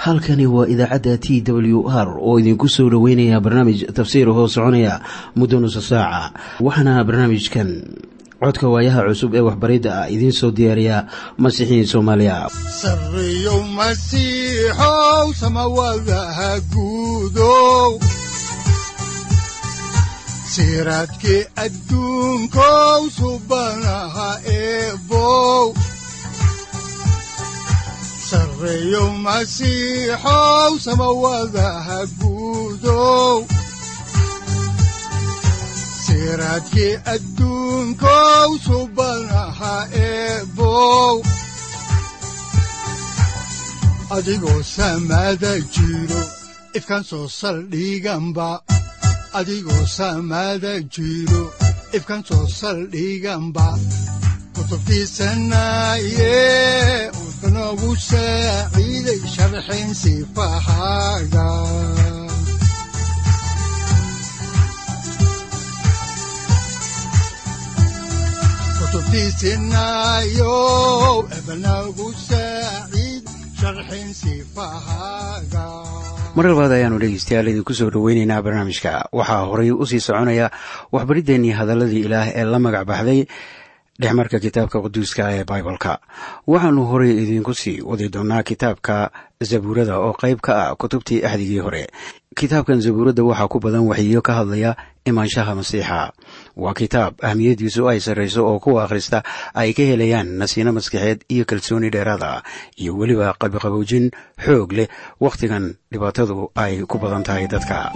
halkani waa idaacadda t w r oo idinku soo dhoweynaya barnaamij tafsiir hoo soconaya muddo nusa saaca waxaana barnaamijkan codka waayaha cusub ee waxbaridda ah idiin soo diyaariya masiixiin soomaaliya. Sarreeyow Masiixow samawadaha guudow siraadkii adduunkow subanaha eebow Sarreeyow Masiixow samawadaha guudow siraadkii adduunkow subanaha eebow adigoo samada jiro ifkan soo saldhiganba adigoo samada jiro ifkan soo saldhiganba kutubtiisanaye udnogu saaciiday sharxin sifahaaga kutubtiisanayo ebnagu saaciid sharxin sifahaaga. mar labaad ayaanu dhegeystayaal idinku soo dhoweynaynaa barnaamijka. waxaa horay u sii soconaya waxbariddeenii hadalladii ilaah ee la magac baxday dhexmarka kitaabka quduuska ee baibalka. waxaannu horay idinku sii wadi doonnaa kitaabka zabuurada oo qayb ka ah kutubtii axdigii hore. kitaabkan zabuuradda waxaa ku badan waxyiyo ka hadlaya imaanshaha masiixa. waa kitaab ahmiyaddiisu ay sarrayso oo kuwa akhrista ay ka helayaan nasiino maskaxeed iyo kalsooni dheeraada iyo weliba qalbiqaboojin xoog leh wakhtigan dhibaatadu ay ku badan tahay dadka.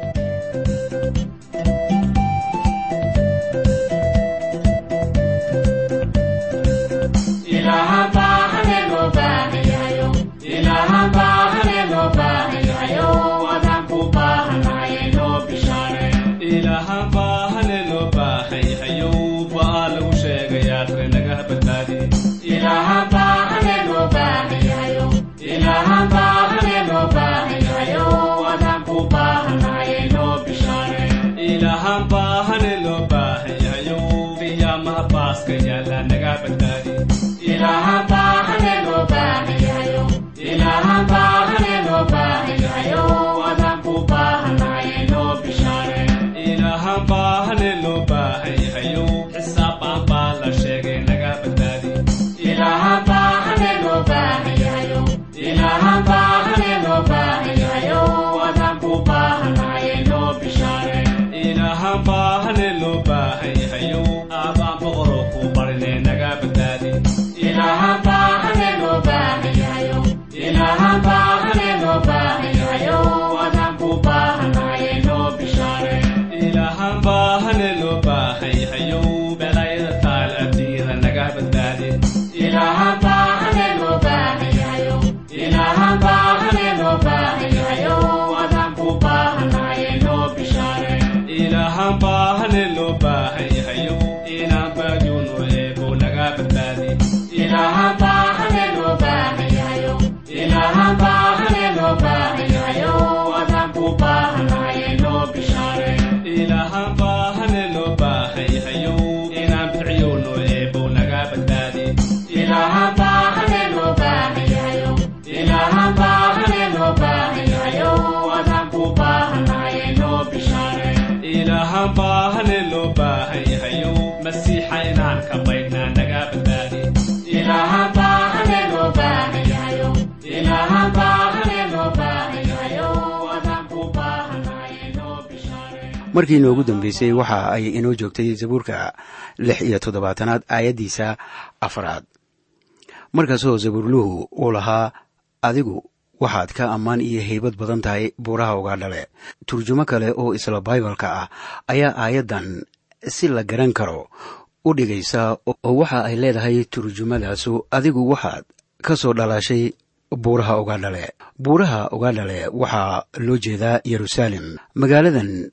markii noogu dambeysay waxa ay inoo joogtay zabuurka 76aad aayaddiisa 4. markaasoo zabuurluhu uu lahaa adigu waxaad ka ammaan iyo haybad badan tahay buuraha ugaadhale. turjumo kale oo isla baibalka ah ayaa aayaddan si la garan karo u dhigaysa oo waxa ay leedahay turjumadaasu adigu waxaad ka soo dhalashay buuraha ugaadhale. buuraha ugaadhale waxaa loo jeedaa yeruusaalem. magaaladan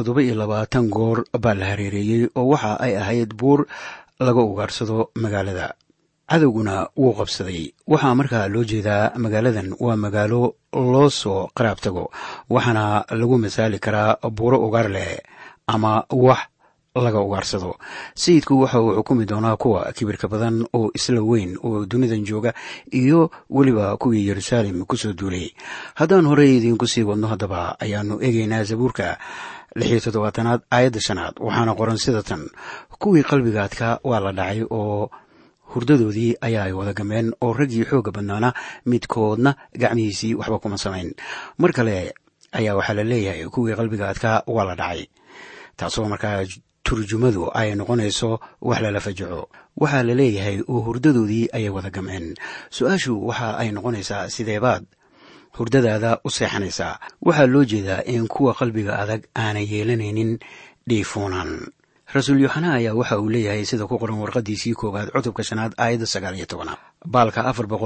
27 goor baa la hareereeyey oo waxa ay ahayd buur laga ugaarsado magaalada. cadowguna wuu qabsaday. waxaa markaa loo jeedaa magaaladan waa magaalo loo soo qaraab tago waxaana lagu masaali karaa buuro ugaar leh ama wax laga ugaarsado. sayidku waxa uu xukumi doonaa kuwa kibirka badan oo isla weyn oo dunidan jooga iyo weliba kuwii yeruusaalem kusoo duulay. haddaan horey idiinku sii wadno haddaba ayaanu eegaynaa zabuurka 67 aayadda 5 waxaana qoran sida tan: kuwii qalbiga adkaa waa la dhacay oo hurdadoodii ayaa ay wada gameen, oo raggii xoogga badnaana midkoodna gacmihiisii waxba kuma samayn. mar kale ayaa waxaa la leeyahay kuwii qalbiga adkaa waa la dhacay, taasoo markaa turjumadu ay noqonayso wax lala fajaco. waxaa la leeyahay oo hurdadoodii ayay wada gameen. su-aashu waxa ay noqonaysaa sideebaad hurdadaada u seexanaysaa. waxaa loo jeedaa in kuwa qalbiga adag aanay yeelanaynin dhiifoonaan. rasuul yoxana ayaa waxa uu leeyahay sida ku qoran warqadiisii 1 cutubka 5 aayadda 19 baalka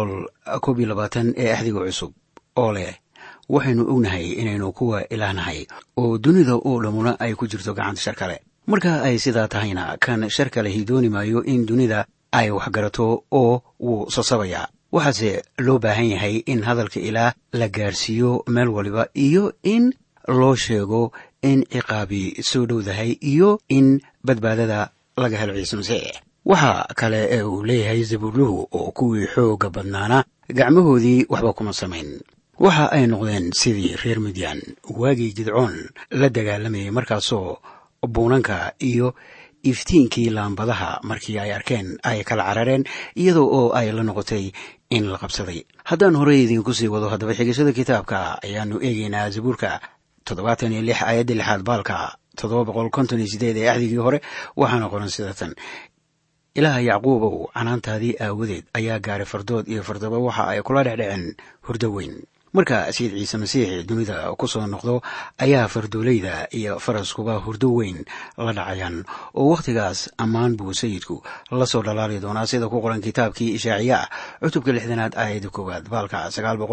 421 ee axdiga cusub oo leh: waxaynu ognahay inaynu kuwa ilaahnahay oo dunida oo dhammuna ay ku jirto gacanta shar kale. marka ay sidaa tahayna kan shar kale hidooni maayo in dunida ay waxgarato oo wuu sasabaya. waxaase loo baahan yahay in hadalka ilaah la gaarsiiyo meel waliba, iyo in loo sheego in ciqaabi soo dhowdahay iyo in badbaadada laga helo ciise masiix. waxa kale ee uu leeyahay zabuurluhu oo kuwii xoogga badnaana gacmahoodii waxba kuma samayn. waxa ay noqdeen sidii reer midyaan waagii gidcoon la dagaalamayay, markaasoo buunanka iyo iftiinkii laambadaha markii ay arkeen ay kala carareen, iyadoo oo ay la noqotay in la qabsaday. haddaan horey idiinku sii wado haddaba xigashada kitaabka ayaanu eegaynaa zabuurka 76 aayadda 6 baalka 758 ee axdigii hore. waxaana qoran sida tan: ilaaha yacquubow, canaantaadii aawadeed ayaa gaaray fardood iyo fardaba waxa ay kula dhecdheceen hurdo weyn. marka sayid ciise masiix dunida ku soo noqdo ayaa fardoolayda iyo faraskuba hurdo weyn la dhacayaan, oo wakhtigaas ammaan buu sayidku la soo dhalaali doonaa sida ku qoran kitaabkii ishaaciya cutubka 6 aayadda 1 baalka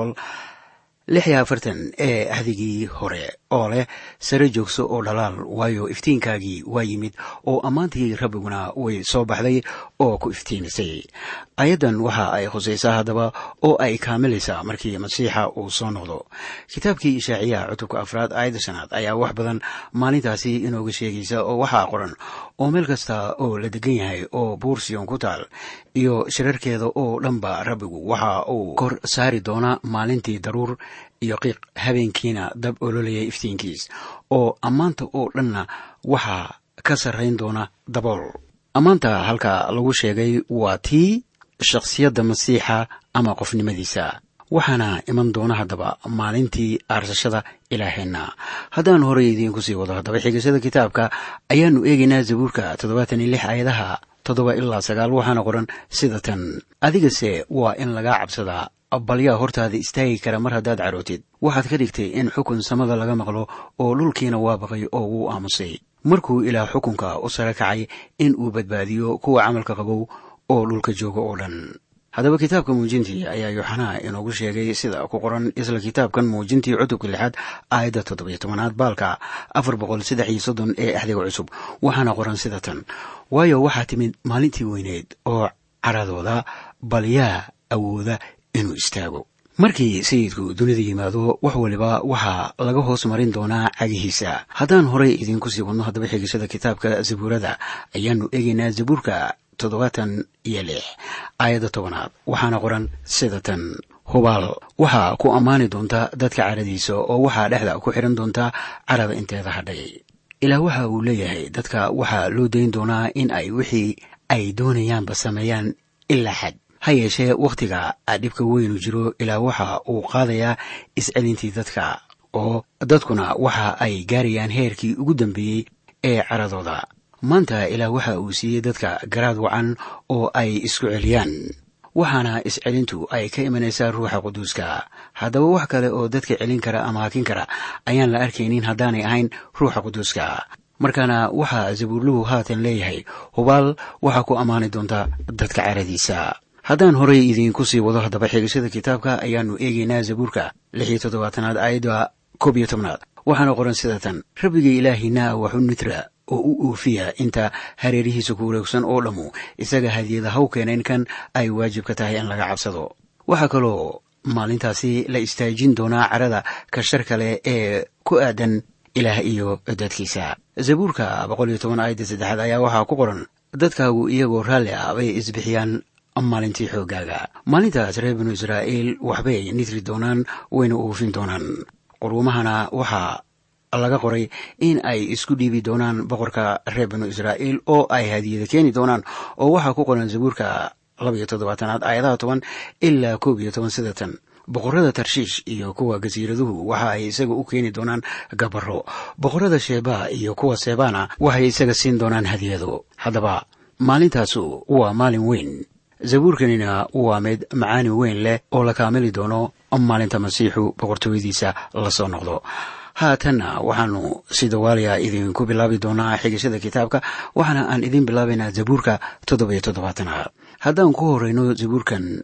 946 ee ahdigii hore oo leh: sare joogso oo dhalaal, waayo iftiinkaagii waa yimid oo ammaantii rabbiguna way soo baxday oo ku iftiimisay. aayaddan waxa ay khusaysaa haddaba oo ay kaamilaysaa markii masiixa uu soo noqdo. kitaabkii ishaaciya cutubka 4 aayadda 5 ayaa wax badan maalintaasi inooga sheegaysa, oo waxaa qoran: oo meel kasta oo la degan yahay oo buur Siyoon ku taal iyo shirarkeeda oo dhanba rabbigu waxa uu kor saari doonaa maalintii daruur iyo qiiq, habeenkiina dab ololaya iftiinkiis, oo ammaanta oo dhanna waxaa ka sarrayn doona dabool. ammaanta halka lagu sheegay waa tii shakhsiyadda masiixa ama qofnimadiisa. waxaana iman doona haddaba maalintii aarsashada ilaaheenna. haddaan horey idiinku sii wado haddaba xigashada kitaabka ayaanu eegaynaa zabuurka 76 aayadaha 7 ilaa 9. waxaana qoran sida tan: adigase waa in lagaa cabsadaa, bal yaa hortaada istaagi kara mar haddaad carootid. waxaad ka dhigtay in xukun samada laga maqlo, oo dhulkiina waa baqay oo wuu aamusay. markuu ilaah xukunka u sare kacay in uu badbaadiyo kuwa camalka qabow oo dhulka jooga oo dhan. haddaba kitaabka muujintii ayaa yooxana inoogu sheegay sida ku qoran isla kitaabkan muujintii cutubka 6 aayadda 17 baalka 433 ee axdiga cusub. waxaana qoran sida tan: waayo waxaa timid maalintii weyneed oo caradooda, bal yaa awooda inuu istaago. markii sayidku dunida yimaado wax waliba waxaa laga hoos marin doonaa cagihiisa. haddaan horey idiinku sii wadno haddaba xigashada kitaabka zabuurada ayaanu eegaynaa zabuurka 76 aayadda 10 waxaana qoran sida tan: hubaal waxaa ku ammaani doonta dadka caradiisa, oo waxaa dhexda ku xihan doonta carada inteeda hadhay. ilaah waxa uu leeyahay dadka waxaa loo dayn doonaa in ay wixii ay doonayaanba sameeyaan ilaa xad. ha yeeshee wakhtiga dhibka weynu jiro, ilaah waxa uu qaadayaa iscelintii dadka, oo dadkuna waxa ay gaarayaan heerkii ugu dambeeyey ee caradooda. maanta ilaah waxa uu siiyey dadka garaad wacan oo ay isku celiyaan, waxaana iscelintu ay ka imanaysaa ruuxa quduuska. haddaba wax kale oo dadka celin kara ama hakin kara ayaan la arkaynin haddaanay ahayn ruuxa quduuska. markaana waxaa zabuurluhu haatan leeyahay: hubaal waxaa ku ammaani doonta dadka caradiisa. haddaan horey idiinku sii wado haddaba xigashada kitaabka ayaanu eegaynaa zabuurka 76 aayadda 11. waxaana qoran sida tan: rabbiga ilaahina waxu nitra oo u oofiya inta hareerihiisa ku wareegsan oo dhammu, isaga hadiyada haw keeneen kan ay waajib ka tahay in laga cabsado. waxaa kaloo maalintaasi la istaajin doonaa carada ka shar kale ee ku aadan ilaah iyo dadkiisa. zabuurka 110 aayadda 3 ayaa waxaa ku qoran, dadkaagu iyagoo raalli ah bay isbixiyaan maalintii xooggaaga. maalintaas reer binu israa'iil waxbay nidri doonaan, wayna oofin doonaan. quruumahana waxaa laga qoray in ay isku dhiibi doonaan boqorka reer binu israa'iil oo ay hadiyada keeni doonaan. oo waxaa ku qoran zabuurka 72 aayadaha 10 ilaa 11 sida tan: boqorada tarshiish iyo kuwa gasiiraduhu waxa ay isaga u keeni doonaan gabaro. boqorada sheebaa iyo kuwa seebaana waxay isaga siin doonaan hadiyado. haddaba maalintaasu waa maalin weyn. zabuurkanina waa mid macaani weyn leh oo la kaamili doono maalinta masiixu boqortooyadiisa la soo noqdo. haatanna waxaanu si dawaaliya idinku bilaabi doonaa xigashada kitaabka, waxaana aan idin bilaabaynaa zabuurka 77. haddaan ku horeyno zabuurkan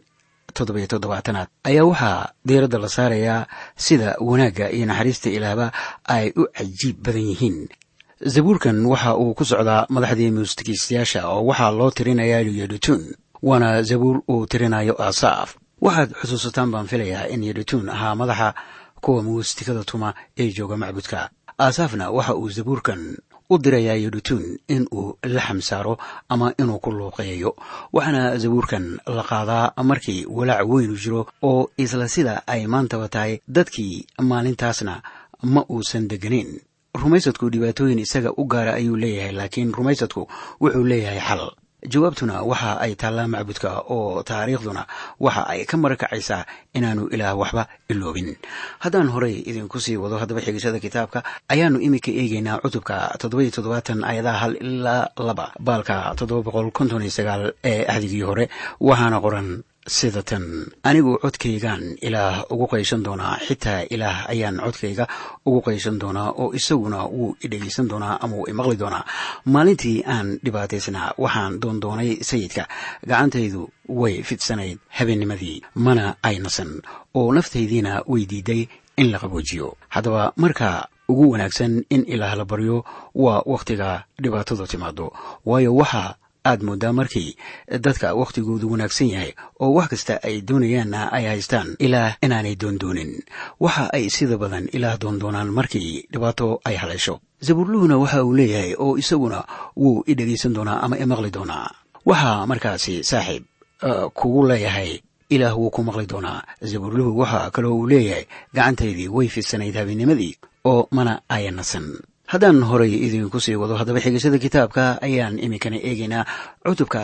77 ayaa waxaa diiradda la saarayaa sida wanaagga iyo naxariista ilaahba ay u cajiib badan yihiin. zabuurkan waxa uu ku socdaa madaxdii muusikiistayaasha oo waxaa loo tirinayaa yedutuun, waana zabuur uu tirinayo asaaf. waxaad xusuusataan baan filayaa in yedutuun ahaa madaxa kuwa muusikada tuma ee jooga macbudka. asaafna waxa uu zabuurkan u dirayaa yedutuun in uu laxam saaro ama inuu ku luuqeeyo. waxaana zabuurkan la qaadaa markii walaac weynu jiro, oo isla sida ay maantaba tahay dadkii maalintaasna ma uusan deganeyn. rumaysadku dhibaatooyin isaga u gaara ayuu leeyahay, laakiin rumaysadku wuxuu leeyahay xal. jawaabtuna waxa ay taallaa macbudka, oo taariikhduna waxa ay ka marakacaysaa inaanu ilaah waxba iloobin. haddaan horey idinku sii wado haddaba xigashada kitaabka, ayaannu iminka eegaynaa cutubka 77 aayadaha 1 ilaa 2 baalka 759 ee ahdigii hore. waxaana qoran sida tan: anigu codkaygaan ilaah ugu qayshan doonaa, xitaa ilaah ayaan codkayga ugu qayshan doonaa, oo isaguna wuu idhegaysan doonaa ama wuu imaqli doonaa. maalintii aan dhibaataysnaa waxaan doondoonay sayidka, gacantaydu way fidsanayd habeennimadii, mana ay nasan, oo naftaydiina way diiday in la qaboojiyo. haddaba marka ugu wanaagsan in ilaah la baryo waa wakhtiga dhibaatadu timaado, waayo waxa aad mooddaa markii dadka wakhtigoodu wanaagsan yahay oo wax kasta ay doonayaanna ay haystaan ilaah inaanay doondoonin. waxa ay sida badan ilaah doondoonaan markii dhibaato ay haleesho. zabuurluhuna waxa uu leeyahay, oo isaguna wuu i dhegaysan doonaa ama imaqli doonaa. waxaa markaasi saaxiib kugu leeyahay, ilaah wuu ku maqli doonaa. zabuurluhu waxa kaloo uu leeyahay, gacantaydii way fidsanayd habeennimadii, oo mana ayan nasan. haddaan horay idinku sii wado haddaba xigashada kitaabka, ayaan iminkana eegaynaa cutubka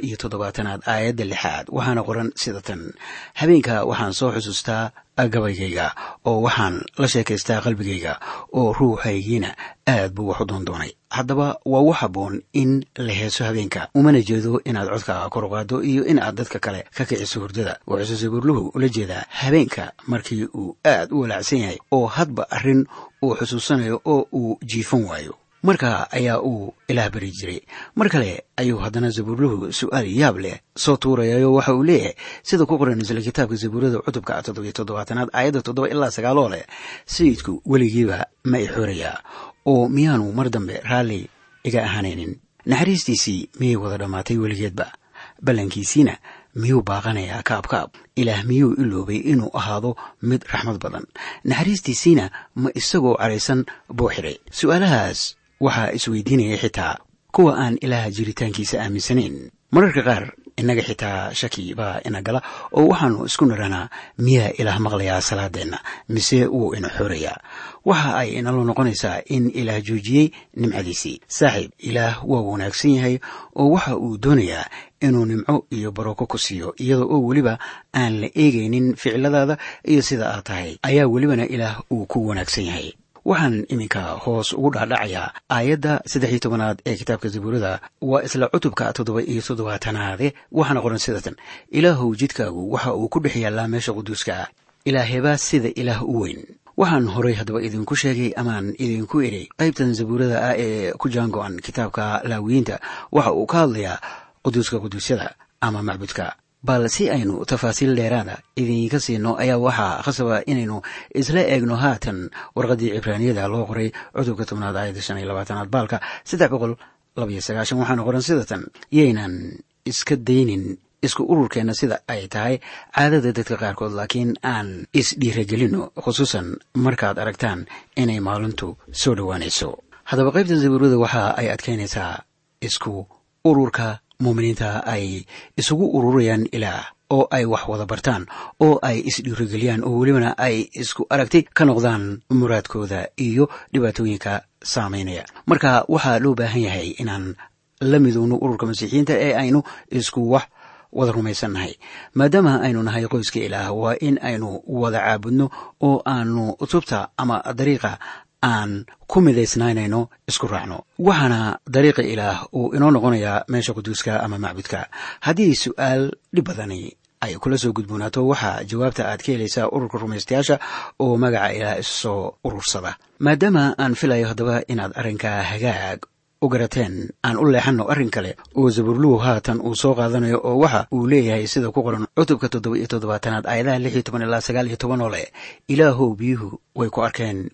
77 aayadda 6. waxaana qoran sida tan: habeenka waxaan soo xusuustaa gabaygayga, oo waxaan la sheekaystaa qalbigayga, oo ruuxaygiina aad buu wax u doondoonay. haddaba waa wax habboon in la heeso habeenka, umana jeedo inaad codka kor u qaaddo iyo inaad dadka kale ka kiciso hurdada. wuxuuse zabuurluhu ula jeedaa habeenka markii uu aad u walaacsan yahay, oo hadba arrin uu xusuusanayo oo uu jiifan waayo. marka ayaa uu ilaah bari jiray. mar kale ayuu haddana zabuurluhu su'aal yaab leh soo tuurayayo waxa uu leeyahay, sida ku qoran isla kitaabka zabuurada cutubka 77 aayadda 7 ilaa 9 leh: sayidku weligiiba ma i xoorayaa, oo miyaanu mar dambe raalli iga ahaanaynin? naxariistiisii miyay wada dhammaatay weligeedba? ballankiisiina miyuu baaqanayaa kaabkaab? ilaah miyuu iloobay inuu ahaado mid raxmad badan? naxariistiisiina ma isagoo caraysan buu xiray? su'aalahaas waxaa isweydiinaya xitaa kuwa aan ilaah jiritaankiisa aaminsanayn. mararka qaar innaga xitaa shaki baa ina gala, oo waxaannu isku niranaa, miyaa ilaah maqlayaa salaadeenna mise wuu ina xoorayaa? waxa ay inala noqonaysaa in ilaah joojiyey nimcadiisii. saaxiib, ilaah waa wanaagsan yahay, oo waxa uu doonayaa inuu nimco iyo barako ku siiyo, iyada oo weliba aan la eegaynin ficiladaada iyo sida aad tahay, ayaa welibana ilaah uu ku wanaagsan yahay. waxaan iminka hoos ugu dhaadhacayaa aayadda 13 ee kitaabka zabuurada. waa isla cutubka 77 waxaana qoran sida tan: ilaahow jidkaagu waxa uu ku dhex yaallaa meesha quduuska ah, ilaahebaa sida ilaah u weyn. waxaan horay haddaba idinku sheegay amaan idinku idhay, qaybtan zabuurada ah ee ku jaango-an kitaabka laawiyiinta waxa uu ka hadlayaa quduuska quduusyada ama macbudka. bal si aynu tafaasiil dheeraada idinka siino ayaa waxaa khasaba inaynu isla eegno haatan warqaddii cibraaniyada loo qoray cutubka 10 aayadda 25 baalka 329. waxaana qoran sida tan: yaynan iska daynin isku ururkeenna sida ay tahay caadada dadka qaarkood, laakiin aan isdhiiragelino, khusuusan markaad aragtaan inay maalintu soo dhowaanayso. haddaba qaybta zabuurada waxa ay adkaynaysaa isku ururka muuminiinta ay isugu ururayaan ilaah, oo ay wax wada bartaan, oo ay isdhiirageliyaan, oo welibana ay isku aragti ka noqdaan muraadkooda iyo dhibaatooyinka saamaynaya. marka waxaa loo baahan yahay inaan la midowno ururka masiixiyiinta ee aynu isku wax wada rumaysannahay. maadaama aynu nahay qoyska ilaah, waa in aynu wada caabudno oo aanu tubta ama dariiqa aan ku midaysnaynayno isku raacno. waxaana dariiqa ilaah uu inoo noqonayaa meesha quduuska ama macbudka. haddii su'aal dhib badani ay kula soo gudboonaato, waxaa jawaabta aad ka helaysaa ururka rumaystayaasha oo magaca ilaah isu soo urursada. maadaama aan filayo haddaba inaad arrinka hagaag u garateen, aan u leexanno arrin kale oo zabuurluhu haatan uu soo qaadanayo, oo waxa uu leeyahay sida ku qoran cutubka 7 aayadaha 16 ilaa 19 oo leh, ilaahow biyuhu way ku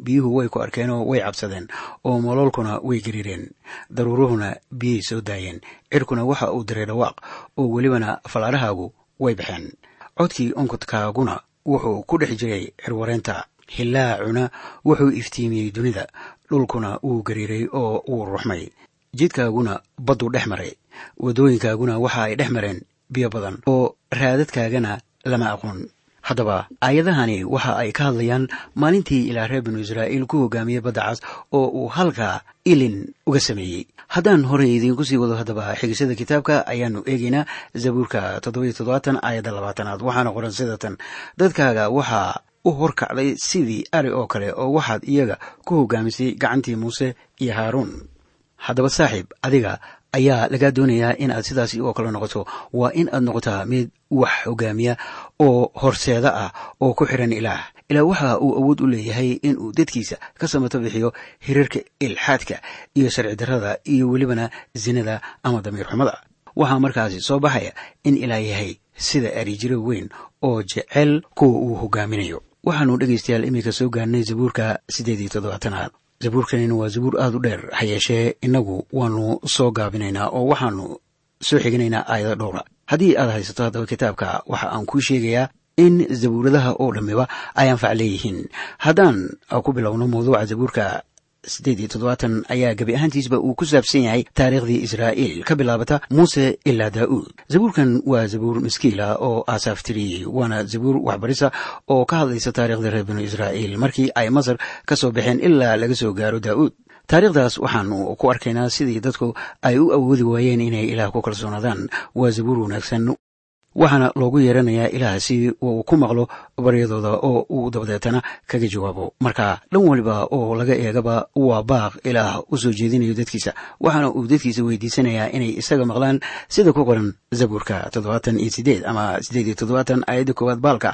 arkeenoo way cabsadeen, oo moloolkuna way gariireen, daruuruhuna biyay soo daayeen, cirkuna waxa uu diray dhawaaq, oo welibana fallaarahaagu way baxeen. codkii onkudkaaguna wuxuu ku dhex jiray cirwareenta, hillaacuna wuxuu iftiimiyey dunida, dhulkuna wuu gariiray oo wuu ruxmay. jidkaaguna badduu dhex maray, waddooyinkaaguna waxa ay dhex mareen biyo badan, oo raadadkaagana lama aqoon. haddaba aayadahani waxa ay ka hadlayaan maalintii ilaa reer binu israa'iil ku hoggaamiyey badda cas, oo uu halkaa ilin uga sameeyey. haddaan horey idiinku sii wado haddaba xigisada kitaabka, ayaannu eegaynaa zabuurka 77 aayadda 20. waxaana qoran sidatan: dadkaaga waxaa u horkacday sidii ari oo kale, oo waxaad iyaga ku hoggaamisay gacantii muuse iyo haaruun. haddaba saaxiib, adiga ayaa lagaa doonayaa inaad sidaasi oo kale noqoto. waa in aad noqotaa mid wax hoggaamiya oo horseeda ah oo ku xihan ilaah. ilaah waxa uu awood u leeyahay inuu dadkiisa ka samato bixiyo hirarka ilxaadka iyo sharci darrada iyo welibana sinada ama damiir xumada. waxaa markaasi soo baxaya in ilaah yahay sida arijiro weyn oo jecel kuwa uu hoggaaminayo. waxaannu dhegaystayaal iminka soo gaarnay zabuurka 78. zabuurkanina waa zabuur aad u dheer, ha yeeshee innagu waannu soo gaabinaynaa oo waxaannu soo xiginaynaa aayado dhowra. haddii aad haysato haddaba kitaabka, waxa aan kuu sheegayaa in zabuuradaha oo dhammiba ay anfac leeyihiin. haddaan ku bilowno mawduuca zabuurka 78 ayaa gebi ahaantiisba uu ku saabsan yahay taariikhdii israa'iil ka bilaabata muuse ilaa daa'uud. zabuurkan waa zabuur miskiila oo aasaaf tiriyey, waana zabuur waxbarisa oo ka hadlaysa taariikhda reer binu israa'iil markii ay masar ka soo baxeen ilaa laga soo gaaro daa'uud. taariikhdaas waxaannu ku arkaynaa sidii dadku ay u awoodi waayeen inay ilaah ku kalsoonaadaan. waa zabuur wanaagsan, waxaana loogu yeeranayaa ilaah si uu ku maqlo baryadooda oo uu dabadeetana kaga jawaabo. marka dhan waliba oo laga eegaba waa baaq ilaah u soo jeedinayo dadkiisa, waxaana uu dadkiisa weydiisanayaa inay isaga maqlaan sida ku qoran zabuurka 78 ama 78 aayadda 1 baalka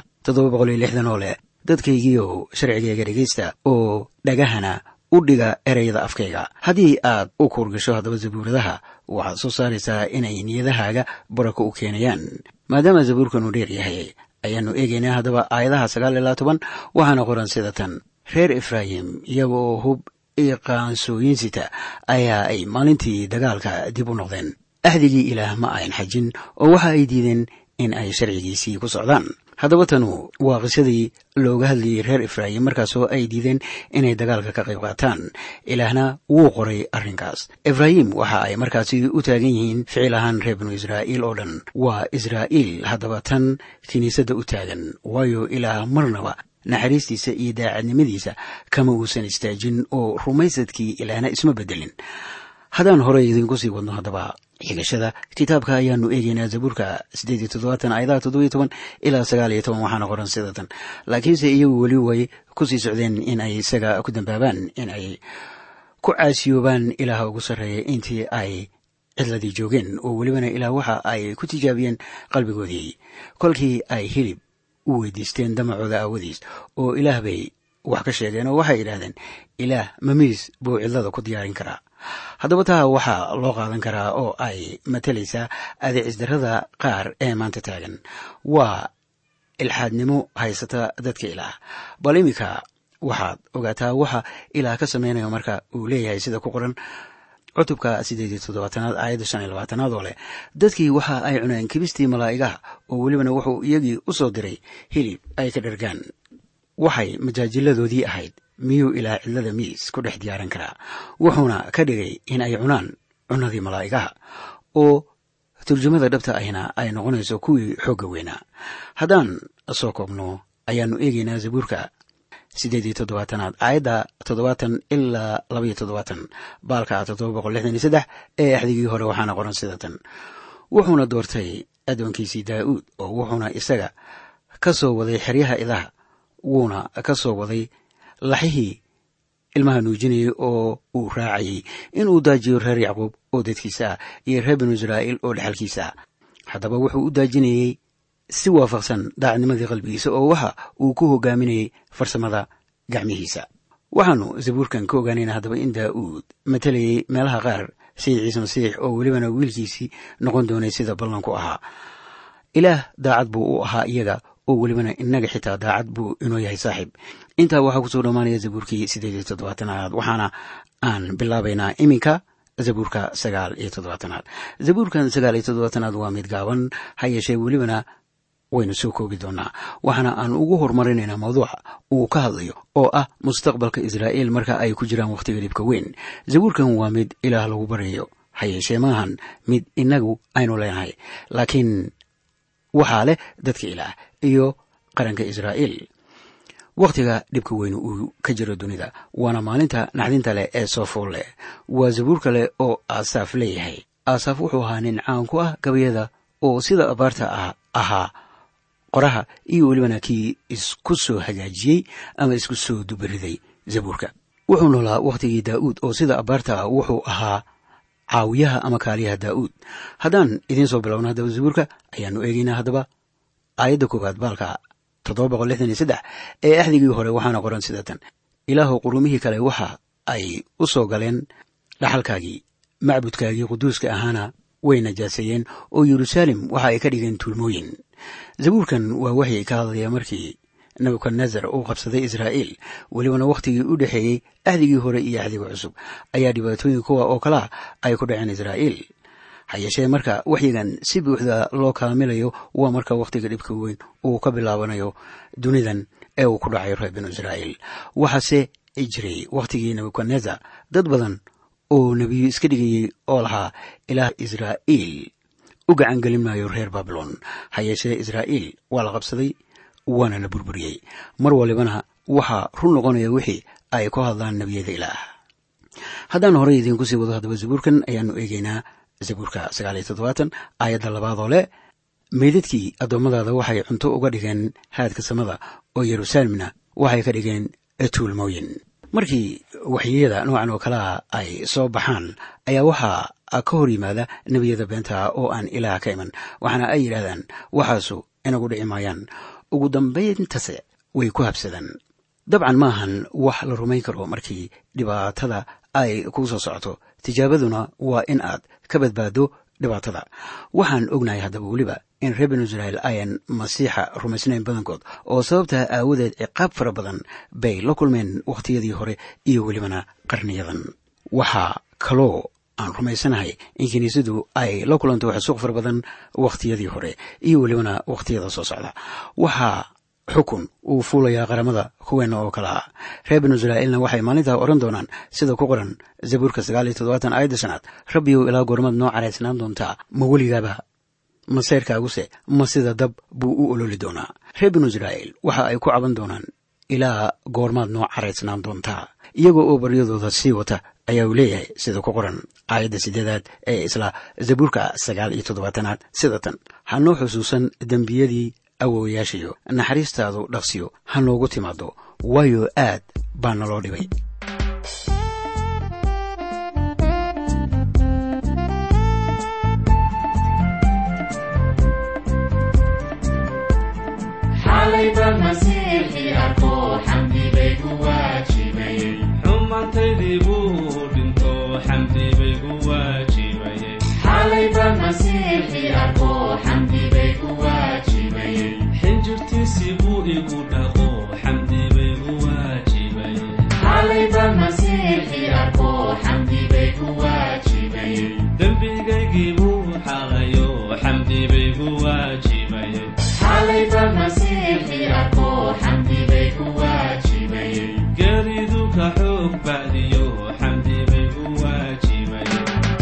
760 oo leh, dadkaygiiyow sharcigayga dhegaysta oo dhagahana u dhiga ereyada afkayga. haddii aad u kuurgasho haddaba zabuuradaha, waxaad soo saaraysaa inay niyadahaaga barako u keenayaan. maadaama zabuurkanu dheer yahay, ayaannu eegaynaa haddaba aayadaha 9 ilaa 10. waxaana qoran sida tan: reer efraayim iyaga oo hub iyo qaansooyin sita ayaa ay maalintii dagaalka dib u noqdeen. axdigii ilaah ma ayn xajin, oo waxa ay diideen in ay sharcigiisii ku socdaan. haddaba tanu waa qisadii looga hadlayey reer efraayim markaasoo ay diideen inay dagaalka ka qayb qaataan. ilaahna wuu qoray arrinkaas. efraayim waxa ay markaasi u taagan yihiin ficil ahaan reer binu israa'iil oo dhan. waa israa'iil haddaba tan kiniisadda u taagan, waayo ilaah marnaba naxariistiisa iyo daacadnimadiisa kama uusan istaajin, oo rumaysadkii ilaahna isma beddelin. haddaan horey idinku sii wadno haddaba xigashada kitaabka, ayaannu eegaynaa zabuurka 78 aayadaha 17 ilaa 19. waxaana qoran sidatan: laakiinse iyagu weli way ku sii socdeen in ay isaga ku dambaabaan, in ay ku caasiyoobaan ilaaha ugu sarreeya intii ay cidladii joogeen, oo welibana ilaah waxa ay ku tijaabiyeen qalbigoodii kolkii ay hilib u weydiisteen damacooda aawadiis, oo ilaah bay wax ka sheegeen oo waxay yidhaahdeen, ilaah mamiis buu cidlada ku diyaarin karaa. haddaba taa waxaa loo qaadan karaa oo ay matalaysaa adeecisdarrada qaar ee maanta taagan. waa ilxaadnimo haysata dadka ilaah. bal iminka waxaad ogaataa waxa ilaah ka samaynayo marka uu leeyahay sida ku qoran cutubka 87 aayadda 25 oo leh dadkii waxa ay cuneen kibistii malaa'igaha oo welibana wuxuu iyagii u soo diray hilib ay ka dhargaan. waxay majaajiladoodii ahayd miyuu ilaa cidlada miis ku dhex diyaaran karaa. wuxuuna ka dhigay in ay cunaan cunadii malaa'igaha oo turjumada dhabta ahina ay noqonayso kuwii xoogga weynaa. haddaan soo koobno ayaannu eegaynaa zabuurka 87 aayadda 70 ilaa 72 baalka 763 ee axdigii hore waxaana qoran sida tan: wuxuuna doortay addoonkiisii daa'uud oo wuxuuna isaga ka soo waday xeryaha idaha, wuuna ka soo waday laxihii ilmaha nuujinayay oo uu raacayay inuu daajiyo reer yacquub oo dadkiisa ah iyo reer binu israa'iil oo dhexalkiisa ah. haddaba wuxuu u daajinayey si waafaqsan daacadnimadii qalbigiisa oo waxa uu ku hogaaminayay farsamada gacmihiisa. waxaannu zabuurkan ka ogaanayna haddaba in daa'uud matalayay meelaha qaar sayid ciise masiix oo welibana wiilkiisii noqon doonay sida ballanku ahaa. ilaah daacad buu u ahaa iyaga oo welibana innaga xitaa daacad buu inoo yahay saaxiib. intaa waxaa kusoo dhammaanaya zabuurkii 87 waxaana aan bilaabaynaa iminka zabuurka 79. zabuurkan 79 waa mid gaaban, ha yeeshee welibana waynu soo koobi doonaa. waxaana aan ugu horumarinaynaa mawduuca uu ka hadlayo oo ah mustaqbalka israa'iil marka ay ku jiraan wakhtiga dhibka weyn. zabuurkan waa mid ilaah lagu baryayo, ha yeeshee maahan mid innagu aynu leenahay, laakiin waxaa leh dadka ilaah iyo qaranka israa'iil wakhtiga dhibka weyn uu ka jiro dunida. waana maalinta naxdinta leh ee soo fool leh. waa zabuur kale oo aasaaf leeyahay. aasaaf wuxuu ahaa nin caan ku ah gabayada oo sida abaarta ahaa qoraha iyo welibana kii isku soo hagaajiyey ama isku soo dubariday zabuurka. wuxuu noolaa wakhtigii daa'uud oo sida abaarta wuxuu ahaa caawiyaha ama kaaliyaha daa'uud. haddaan idiin soo bilowna haddaba zabuurka ayaannu eegaynaa haddaba aayadda 1 baalka 763 ee axdigii hore waxaana qoran sida tan: ilaahu qurumihii kale waxa ay u soo galeen dhaxalkaagii, macbudkaagii quduuska ahaana way najaaseeyeen oo yeruusaalem waxa ay ka dhigeen tuulmooyin. zabuurkan waa waxyi ka hadlaya markii nebukadnesar uu qabsaday israa'iil, welibana wakhtigii u dhexeeyey axdigii hore iyo axdiga cusub ayaa dhibaatooyin kuwa oo kalea ay ku dhaceen israa'iil. ha yeeshee marka waxyigan si buuxda loo kaamilayo waa marka wakhtiga dhibka weyn uu ka bilaabanayo dunidan ee uu ku dhacayo reer binu israa'iil. waxaase jiray wakhtigii nebukadnesar dad badan oo nebiyo iska dhigayey oo lahaa ilaah israa'iil u gacan gelin maayo reer babilon. ha yeeshee israa'iil waa la qabsaday waana la burburiyey. mar walibana waxaa run noqonaya wixii ay ku hadlaan nebiyada ilaah. haddaan horey idiinku sii wado haddaba zabuurkan ayaannu eegaynaa zabuurka 79 aayadda 2 oo leh: meydadkii addoommadaada waxay cunto uga dhigeen haadka samada oo yeruusaalemna waxay ka dhigeen tuulmooyin. markii waxyiyada noocan oo kalea ay soo baxaan ayaa waxaa ka hor yimaada nebiyada beenta oo aan ilaah ka iman, waxaana ay yidhaahdaan waxaasu inagu dhici maayaan. ugu dambayntase way ku habsadaan. dabcan maahan wax la rumayn karo markii dhibaatada ay kuu soo socoto. tijaabaduna waa in aad ka badbaado dhibaatada. waxaan ognahay haddaba weliba in reer binu israa'iil ayan masiixa rumaysnayn badankood oo sababtaa aawadeed ciqaab fara badan bay la kulmeen wakhtiyadii hore iyo welibana qarniyadan. waxaa kaloo aan rumaysanahay in kiniisadu ay la kulanto xasuuq fara badan wakhtiyadii hore iyo welibana wakhtiyada soo socda. waxaa xukun uu fuulayaa qaramada kuweenna oo kale ah. reer binu israa'iilna waxay maalintaa odhan doonaan sida ku qoran zabuurka 79 aayadda 5: rabbiyow ilaa goormaad noo caraysnaan doontaa? ma weligaaba maseyrkaaguse ma sida dab buu u ololi doonaa? reer binu israa'iil waxa ay ku caban doonaan ilaa goormaad noo caraysnaan doontaa, iyagoo oo baryadooda sii wata ayaa uu leeyahay sida ku qoran aayadda 8 ee isla zabuurka 79 sida tan: ha noo xusuusan dembiyadii awoowayaashayo, naxariistaadu dhaqsiyo ha noogu timaado, waayo aad baa naloo dhibay. xalayba masiixi arko xamdi bay ku waajibay. dembigaygi buu xaqayo xamdi bay ku waajibaye xalayba masiixi arko xamdi bay ku waajibaye geeridu ka xoog bacdiyo xamdi bay ku waajibaye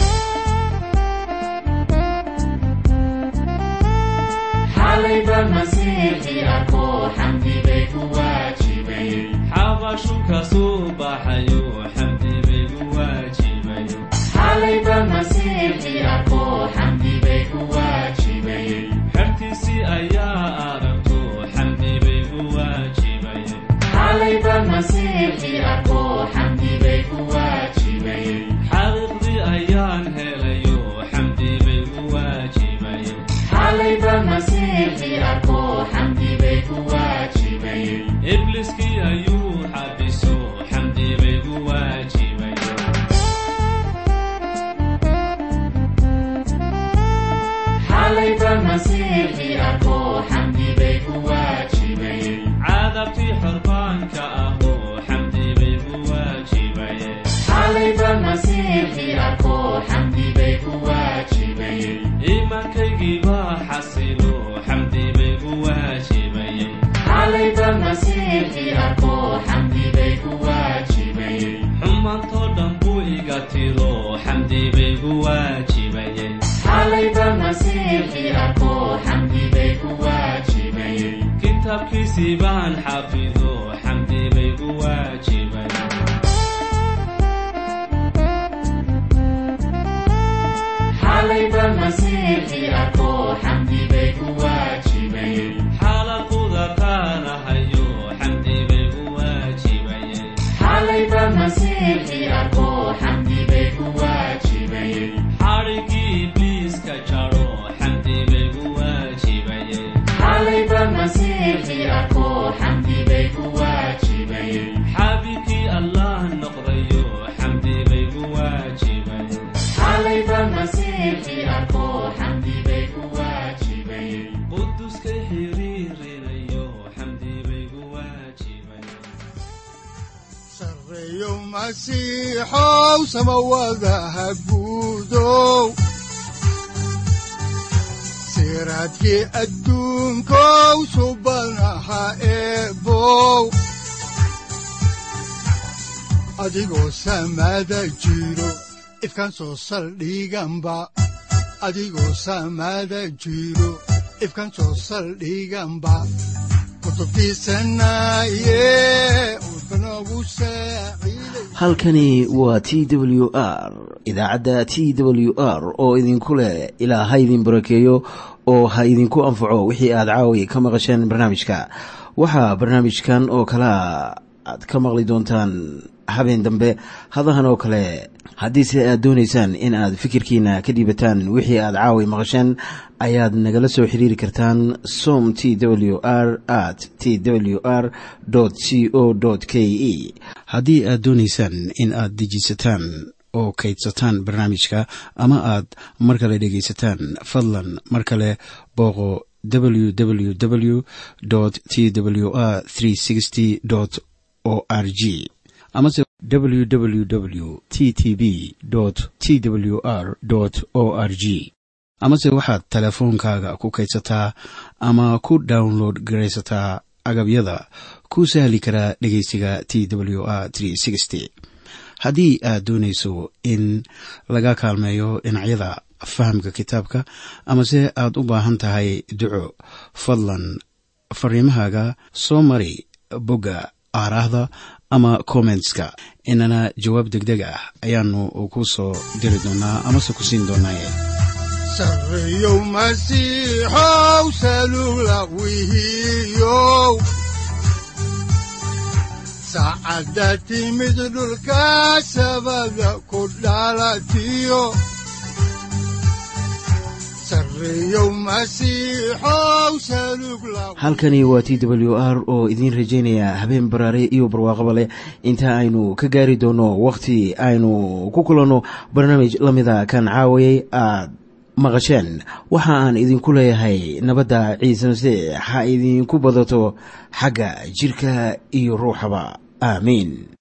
xalayba masiixi arko xamdi bay ku waajibaye xabashu ka soo baxayo xamdi bay ku waajibaye xalayba masiixi arko xamdi bay ku waajibaye xertiisii ayaa aragto xamdi bay ku waajibaye xalayba masiixi arko xamdi bay ku waajibaye xaqiiqdii ayaan helayo xamdi bay ku waajibaye xalayba masiixi arko xamdi bay ku waajibaye ibliskii ayuu xabiso xamdi bay ku waajibaye xalayba masiixi arko xamdi bay ku waajibaye cadabtii xorbaanka ahoo xamdi bay ku waajibaye xalayba masiixi arko xamdi bay ku waajibaye iimaankaygii baa xasilo xamdi bay ku waajibaye xalayba masiixi arko xamdi bay ku waajibaye xumaantoo dhan buu iga tiro xamdi bay ku waajibaye xalayba masiixi arko xamdi bay ku waajibaye kitaabkiisii baan xafido xamdi bay ku waajibaye xalayba masiixi arko xamdi bay ku waajibaye xalaquda qaanahayo xamdi bay ku waajibaye xalayba masiixi arko xamdi bay ku waajibaye xarigii ibliiska jaro xamdi bay ku waajibaye xalayba masiixi arko xamdi bay ku waajibaye xabiibkii allah noqdayo xamdi bay ku waajibaye xalayba masiixi arko xamdi bay ku waajibaye quduskay xiriirinayo xamdi bay ku waajibaye sareeyo masiixow samawadaha guudow siraadkii adduunkow subanaha eebow adigoo samada jiro ifkaan soo saldhiganba adigoo samada jiro ifkaan soo saldhiganba kutubtiisanaye udbanogu saaciiday halkani waa t w r idaacadda t w r oo idinku leh ilaa ha idin barakeeyo oo ha idinku anfaco wixii aad caawi ka maqasheen barnaamijka waxaa barnaamijkan oo kalea aad ka maqli doontaan habeen dambe hadahan oo kale haddiise aad doonaysaan in aad fikirkiina ka dhiibataan wixii aad caawi maqasheen ayaad nagala soo xiriiri kartaan som t w r at t w r c o k e haddii aad doonaysaan in aad dejisataan oo kaydsataan barnaamijka ama aad mar kale dhegaysataan fadlan mar kale booqo www t w r o r g amase www t t b t w r o r g amase waxaad teleefoonkaaga ku kaydsataa ama ku download garaysataa agabyada ku sahli karaa dhegeysiga t w r haddii aad doonayso in laga kaalmeeyo dhinacyada fahamka kitaabka amase aad u baahan tahay duco fadlan fariimahaaga soo mari bogga aaraahda ama commentska inana jawaab degdeg ah ayaanu ku soo diri doonaa amase ku siin doonaaye sareeyow masiixow salugla wihiyow saacadda timid dhulka sabada ku dhalatiyo sareeyow masiixow salugla halkani waa t w r oo idiin rajaynaya habeen baraare iyo barwaaqaba leh inta aynu ka gaari doono wakhti aynu ku kulanno barnaamij la mida kan caawayay aad maqasheen waxa aan idinku leeyahay nabadda ciise masiix ha idinku badato xagga jirka iyo ruuxaba aamiin.